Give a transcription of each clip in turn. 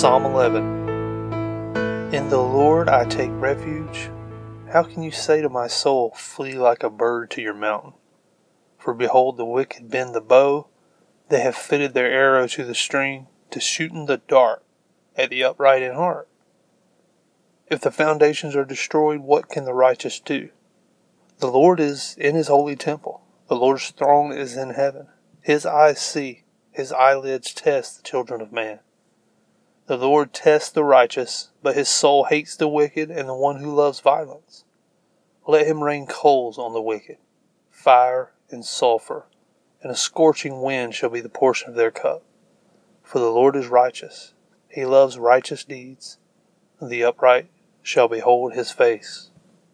Psalm 11. In the Lord I take refuge. How can you say to my soul, flee like a bird to your mountain? For behold, the wicked bend the bow. They have fitted their arrow to the string, to shoot in the dark at the upright in heart. If the foundations are destroyed, what can the righteous do? The Lord is in his holy temple. The Lord's throne is in heaven. His eyes see, his eyelids test the children of man. The Lord tests the righteous, but his soul hates the wicked and the one who loves violence. Let him rain coals on the wicked, fire and sulfur, and a scorching wind shall be the portion of their cup. For the Lord is righteous. He loves righteous deeds. The upright shall behold his face.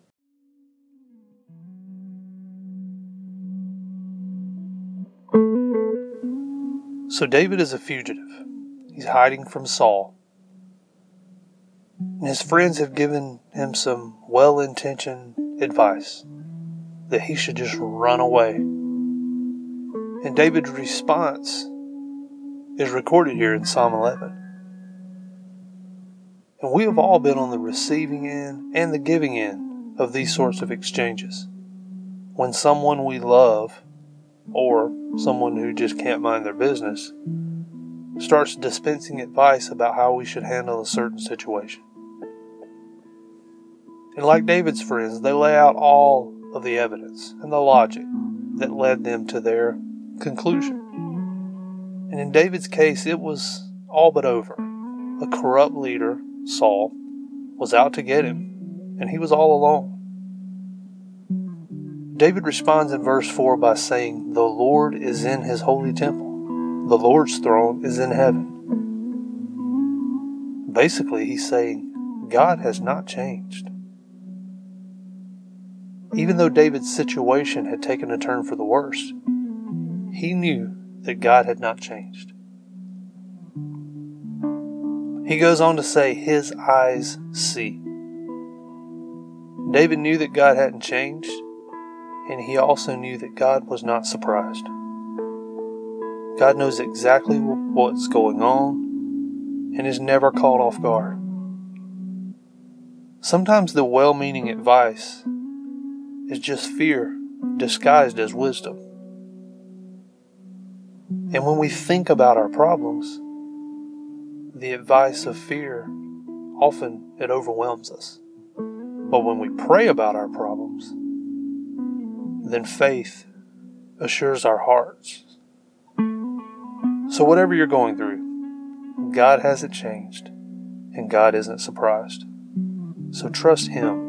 So David is a fugitive. He's hiding from Saul. And his friends have given him some well-intentioned advice that he should just run away. And David's response is recorded here in Psalm 11. And we have all been on the receiving end and the giving end of these sorts of exchanges. When someone we love, or someone who just can't mind their business, starts dispensing advice about how we should handle a certain situation. And like David's friends, they lay out all of the evidence and the logic that led them to their conclusion. And in David's case, it was all but over. A corrupt leader, Saul, was out to get him, and he was all alone. David responds in verse 4 by saying, "The Lord is in his holy temple. The Lord's throne is in heaven." Basically, he's saying, God has not changed. Even though David's situation had taken a turn for the worse, he knew that God had not changed. He goes on to say, his eyes see. David knew that God hadn't changed, and he also knew that God was not surprised. God knows exactly what's going on and is never caught off guard. Sometimes the well-meaning advice is just fear disguised as wisdom. And when we think about our problems, the advice of fear, often it overwhelms us. But when we pray about our problems, then faith assures our hearts. So whatever you're going through, God hasn't changed, and God isn't surprised. So trust Him.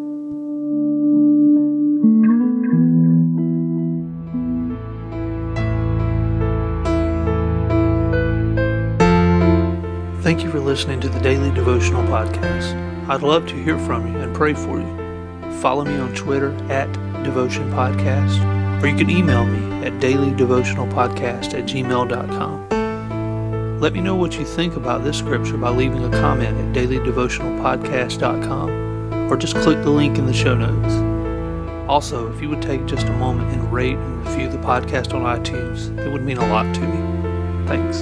Thank you for listening to the Daily Devotional Podcast. I'd love to hear from you and pray for you. Follow me on Twitter @DevotionPodcast, or you can email me at dailydevotionalpodcast@gmail.com. Let me know what you think about this scripture by leaving a comment at dailydevotionalpodcast.com, or just click the link in the show notes. Also, if you would take just a moment and rate and review the podcast on iTunes, it would mean a lot to me. Thanks.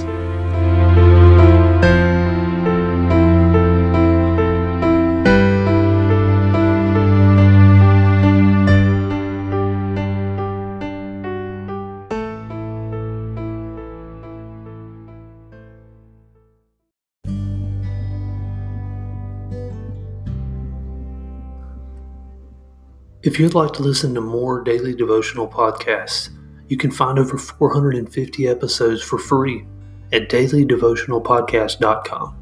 If you'd like to listen to more daily devotional podcasts, you can find over 450 episodes for free at dailydevotionalpodcast.com.